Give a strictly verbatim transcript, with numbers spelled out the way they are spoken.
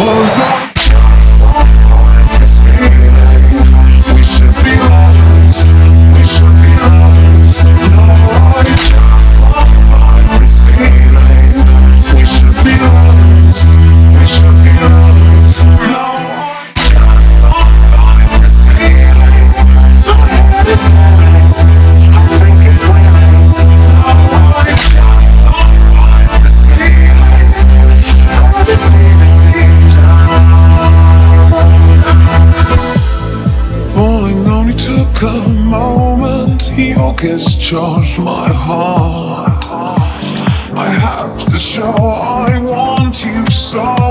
'Cause I just don't like this feeling. We should be honest, we should be honest. No, I just don't like this feeling. We should be honest, we should be honest. No, I just don't like this feeling. I have this feeling, I think it's winning. No, I just don't like this feeling. I have this feeling deep down. Falling only took a moment. Your kiss charged my heart. I have to show I want you so.